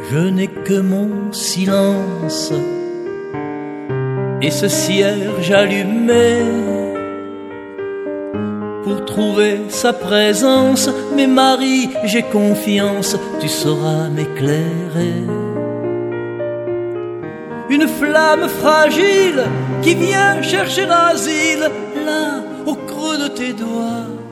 Je n'ai que mon silence et ce cierge allumé pour trouver sa présence. Mais Marie, j'ai confiance, tu sauras m'éclairer. Une flamme fragile qui vient chercher asile là au creux de tes doigts.